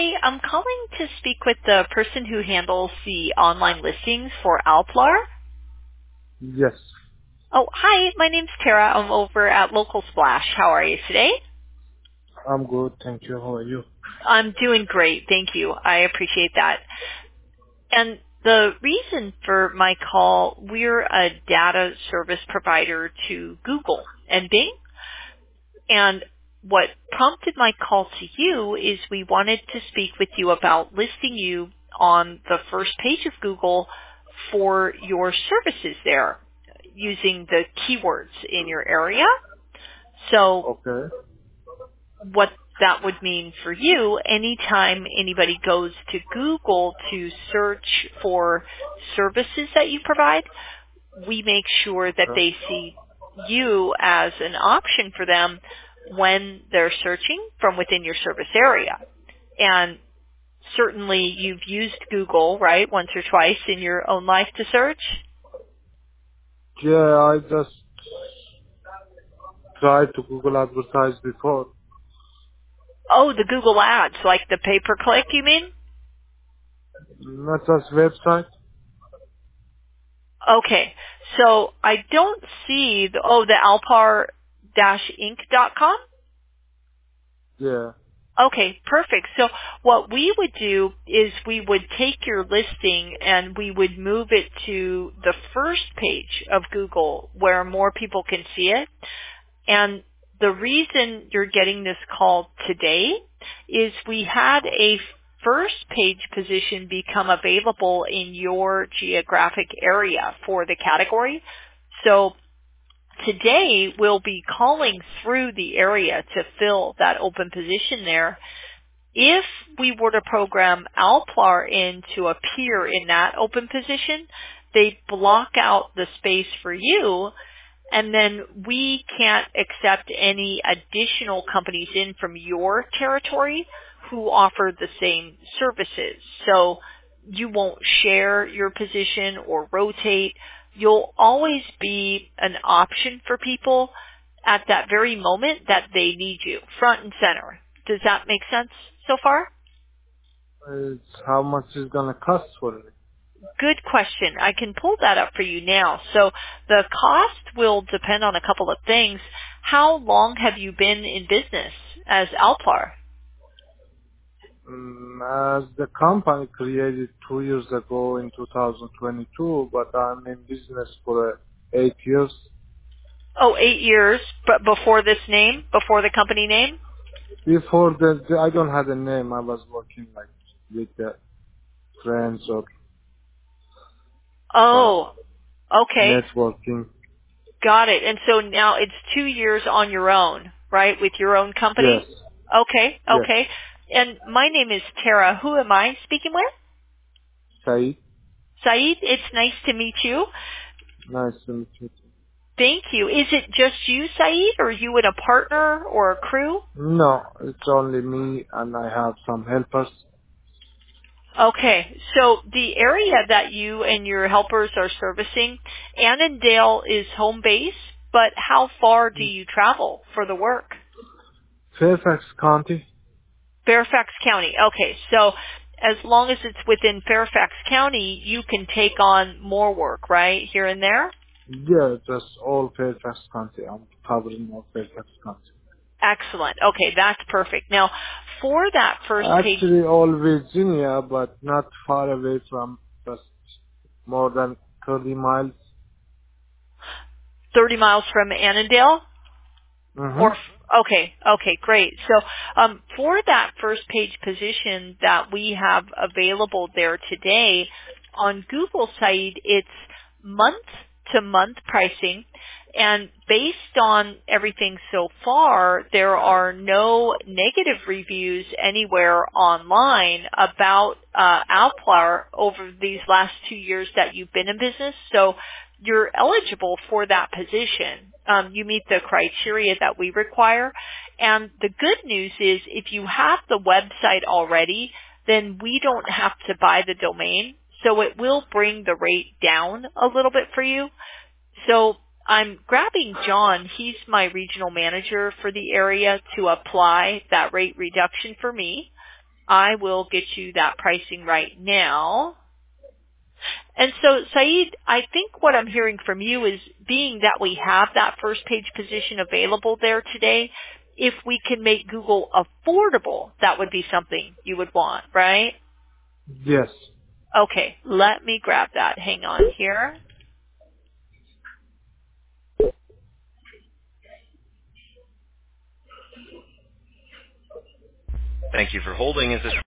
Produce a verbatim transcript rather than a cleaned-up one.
Hi, I'm calling to speak with the person who handles the online listings for Alplar. Yes, Oh, hi, my name's Tara. I'm over at Local Splash. How are you today? I'm good. Thank you. How are you? I'm doing great. Thank you. I appreciate that. And the reason for my call, we're a data service provider to Google and Bing. And what prompted my call to you is we wanted to speak with you about listing you on the first page of Google for your services there using the keywords in your area. So Okay. what that would mean for you, anytime anybody goes to Google to search for services that you provide, we make sure that Okay. they see you as an option for them when they're searching from within your service area. And certainly you've used Google, right, once or twice in your own life to search. Yeah, I just tried to Google advertise before. Oh, the Google ads, like the pay-per-click, you mean? Not just website. Okay. So I don't see the, oh, the alpar dash inc dot com? Yeah. Okay, perfect. So what we would do is we would take your listing and we would move it to the first page of Google where more people can see it. And the reason you're getting this call today is we had a first page position become available in your geographic area for the category. So today we'll be calling through the area to fill that open position there. If we were to program Alplar in to appear in that open position, they block out the space for you, and then we can't accept any additional companies in from your territory who offer the same services. So you won't share your position or rotate. You'll always be an option for people at that very moment that they need you, front and center. Does that make sense so far? It's how much is gonna cost for me? Good question. I can pull that up for you now. So the cost will depend on a couple of things. How long have you been in business as Alplar? Mm, as the company created two years ago in two thousand twenty-two, but I'm in business for uh, eight years. Oh, eight years, but before this name, before the company name? Before that, I don't have a name. I was working like with the friends or uh, Oh, okay. networking. Got it. And so now it's two years on your own, right, with your own Yes. company? Okay, Yes. okay. And my name is Tara. Who am I speaking with? Said. Saeed, it's nice to meet you. Nice to meet you. Thank you. Is it just you, Saeed, or you and a partner or a crew? No, it's only me and I have some helpers. Okay, so the area that you and your helpers are servicing, Annandale is home base, but how far do you travel for the work? Fairfax County? Fairfax County. Okay, so as long as it's within Fairfax County, you can take on more work, right, here and there? Yeah, just all Fairfax County. I'm covering all Fairfax County. Excellent. Okay, that's perfect. Now, for that first page, Actually all Virginia, but not far away from just more than thirty miles. thirty miles from Annandale? Mm-hmm. Or okay, okay, great. So um, for that first page position that we have available there today on Google site, it's month to month pricing, and based on everything so far, there are no negative reviews anywhere online about uh, Alplar over these last two years that you've been in business. So you're eligible for that position. Um, you meet the criteria that we require. And the good news is if you have the website already, then we don't have to buy the domain. So it will bring the rate down a little bit for you. So I'm grabbing John. He's my regional manager for the area to apply that rate reduction for me. I will get you that pricing right now. And so, Saeed, I think what I'm hearing from you is, being that we have that first page position available there today, if we can make Google affordable, that would be something you would want, right? Yes. Okay, let me grab that. Hang on here. Thank you for holding. Is this